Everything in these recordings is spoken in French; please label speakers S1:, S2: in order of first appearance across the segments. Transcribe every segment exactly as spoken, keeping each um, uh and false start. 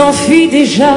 S1: s'enfuis déjà.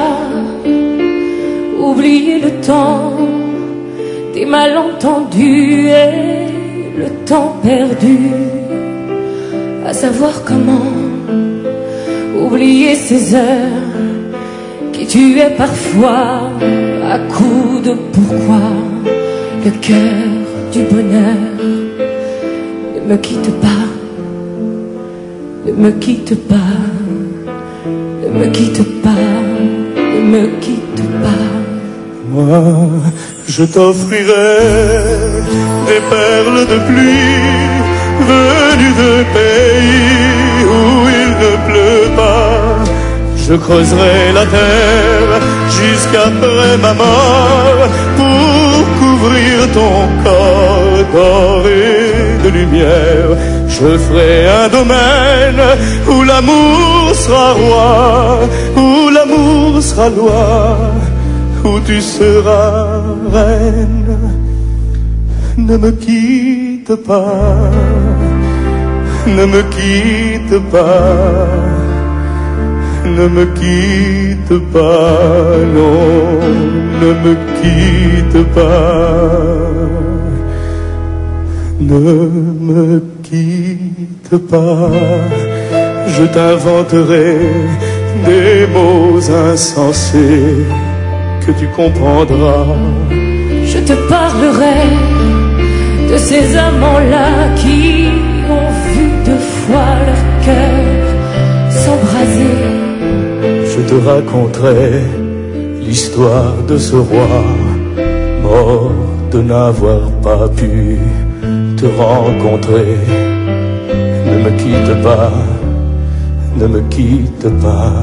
S1: Oubliez le temps des malentendus et le temps perdu. À savoir comment oublier ces heures qui tuaient parfois à coups de pourquoi. Le cœur du bonheur ne me quitte pas, ne me quitte pas, ne me quitte pas, ne me quitte pas.
S2: Moi, je t'offrirai des perles de pluie venues de pays où il ne pleut pas. Je creuserai la terre jusqu'après ma mort pour couvrir ton corps d'or et de lumière. Je ferai un domaine où l'amour sera roi, où l'amour sera loi, où tu seras reine. Ne me quitte pas, ne me quitte pas, ne me quitte pas, non, ne me quitte pas, ne me quitte pas. Je t'inventerai des mots insensés que tu comprendras.
S1: Je te parlerai de ces amants-là qui ont vu deux fois leur cœur s'embraser.
S2: Je te raconterai l'histoire de ce roi mort de n'avoir pas pu te rencontrer. Ne me quitte pas, ne me quitte pas,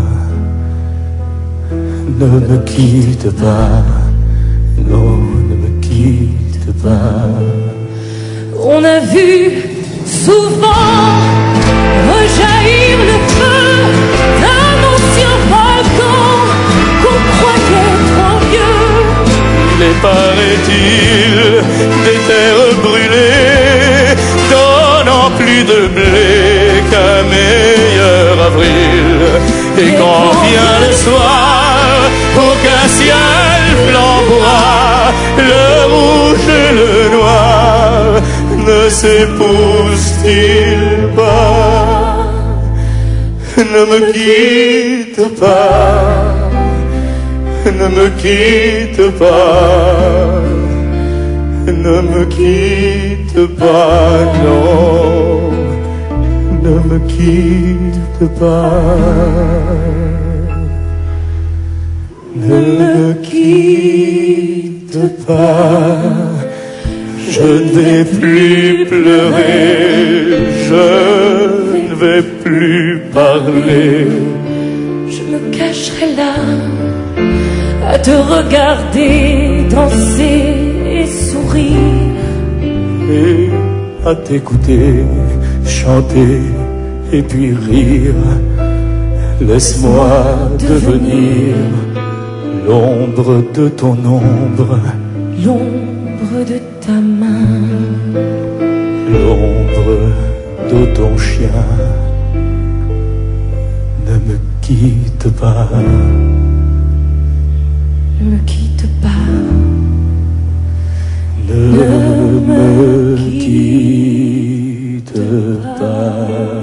S2: ne me quitte pas, non, ne me quitte pas.
S1: On a vu souvent rejaillir le feu d'un ancien volcan qu'on croyait trop vieux.
S2: Il est, paraît-il, des terres brûlées donnant plus de blé qu'un meilleur avril. Et quand vient le soir, aucun ciel flamboie, le rouge et le noir ne s'épousent-ils pas? Ne me quitte pas, ne me quitte pas, ne me quitte pas, non, ne me quitte pas, ne me quitte pas. Je ne vais plus pleurer, je ne vais plus parler.
S1: Je me cacherai là à te regarder danser et sourire,
S2: et à t'écouter chanter et puis rire. Laisse-moi devenir l'ombre de ton ombre,
S1: l'ombre de ta main,
S2: l'ombre de ton chien. Ne me quitte pas,
S1: ne me quitte pas,
S2: ne me quitte pas.